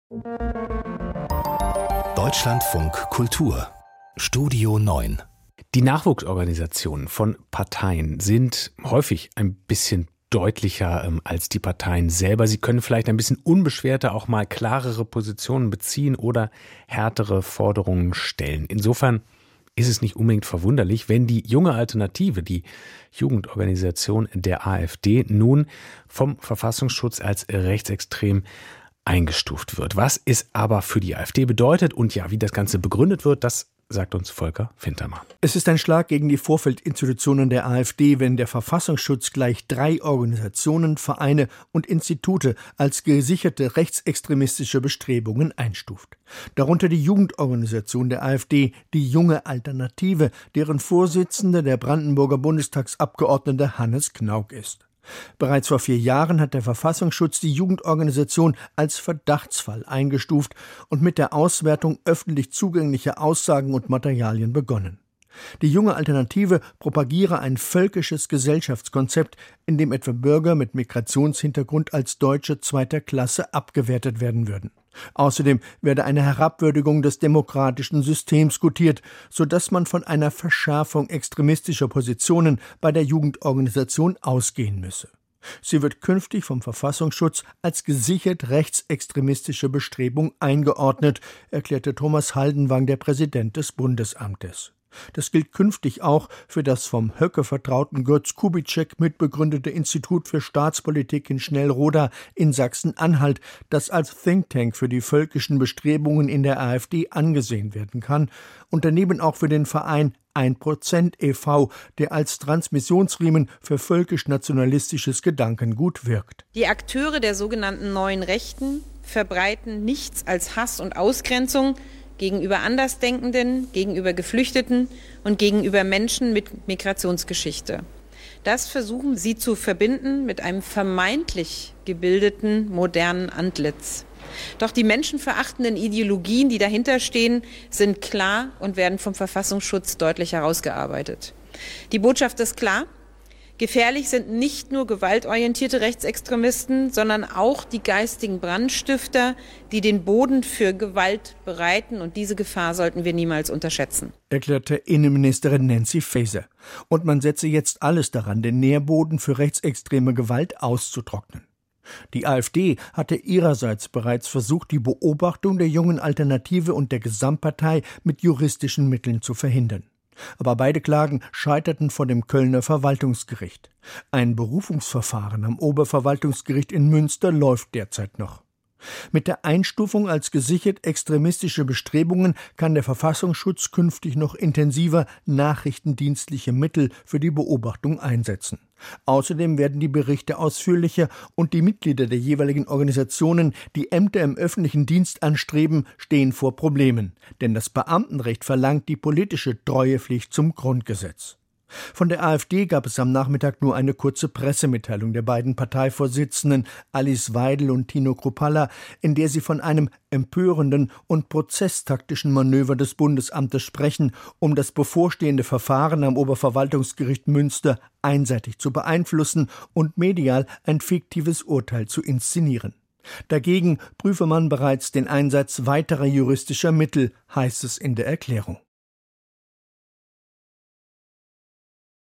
Deutschlandfunk Kultur Studio 9. Die Nachwuchsorganisationen von Parteien sind häufig ein bisschen deutlicher als die Parteien selber. Sie können vielleicht ein bisschen unbeschwerter auch mal klarere Positionen beziehen oder härtere Forderungen stellen. Insofern ist es nicht unbedingt verwunderlich, wenn die junge Alternative, die Jugendorganisation der AfD, nun vom Verfassungsschutz als rechtsextrem eingestuft wird. Was es aber für die AfD bedeutet und ja, wie das Ganze begründet wird, das sagt uns Volker Fintermer. Es ist ein Schlag gegen die Vorfeldinstitutionen der AfD, wenn der Verfassungsschutz gleich 3 Organisationen, Vereine und Institute als gesicherte rechtsextremistische Bestrebungen einstuft. Darunter die Jugendorganisation der AfD, die Junge Alternative, deren Vorsitzender der Brandenburger Bundestagsabgeordnete Hannes Knauk ist. Bereits vor 4 Jahren hat der Verfassungsschutz die Jugendorganisation als Verdachtsfall eingestuft und mit der Auswertung öffentlich zugänglicher Aussagen und Materialien begonnen. Die Junge Alternative propagiere ein völkisches Gesellschaftskonzept, in dem etwa Bürger mit Migrationshintergrund als Deutsche zweiter Klasse abgewertet werden würden. Außerdem werde eine Herabwürdigung des demokratischen Systems gutiert, sodass man von einer Verschärfung extremistischer Positionen bei der Jugendorganisation ausgehen müsse. Sie wird künftig vom Verfassungsschutz als gesichert rechtsextremistische Bestrebung eingeordnet, erklärte Thomas Haldenwang, der Präsident des Bundesamtes. Das gilt künftig auch für das vom Höcke-vertrauten Götz Kubitschek mitbegründete Institut für Staatspolitik in Schnellroda in Sachsen-Anhalt, das als Think Tank für die völkischen Bestrebungen in der AfD angesehen werden kann, und daneben auch für den Verein 1% e.V., der als Transmissionsriemen für völkisch-nationalistisches Gedankengut wirkt. Die Akteure der sogenannten neuen Rechten verbreiten nichts als Hass und Ausgrenzung gegenüber Andersdenkenden, gegenüber Geflüchteten und gegenüber Menschen mit Migrationsgeschichte. Das versuchen sie zu verbinden mit einem vermeintlich gebildeten, modernen Antlitz. Doch die menschenverachtenden Ideologien, die dahinter stehen, sind klar und werden vom Verfassungsschutz deutlich herausgearbeitet. Die Botschaft ist klar: Gefährlich sind nicht nur gewaltorientierte Rechtsextremisten, sondern auch die geistigen Brandstifter, die den Boden für Gewalt bereiten. Und diese Gefahr sollten wir niemals unterschätzen, erklärte Innenministerin Nancy Faeser. Und man setze jetzt alles daran, den Nährboden für rechtsextreme Gewalt auszutrocknen. Die AfD hatte ihrerseits bereits versucht, die Beobachtung der Jungen Alternative und der Gesamtpartei mit juristischen Mitteln zu verhindern. Aber beide Klagen scheiterten vor dem Kölner Verwaltungsgericht. Ein Berufungsverfahren am Oberverwaltungsgericht in Münster läuft derzeit noch. Mit der Einstufung als gesichert extremistische Bestrebungen kann der Verfassungsschutz künftig noch intensiver nachrichtendienstliche Mittel für die Beobachtung einsetzen. Außerdem werden die Berichte ausführlicher und die Mitglieder der jeweiligen Organisationen, die Ämter im öffentlichen Dienst anstreben, stehen vor Problemen. Denn das Beamtenrecht verlangt die politische Treuepflicht zum Grundgesetz. Von der AfD gab es am Nachmittag nur eine kurze Pressemitteilung der beiden Parteivorsitzenden Alice Weidel und Tino Kruppalla, in der sie von einem empörenden und prozesstaktischen Manöver des Bundesamtes sprechen, um das bevorstehende Verfahren am Oberverwaltungsgericht Münster einseitig zu beeinflussen und medial ein fiktives Urteil zu inszenieren. Dagegen prüfe man bereits den Einsatz weiterer juristischer Mittel, heißt es in der Erklärung.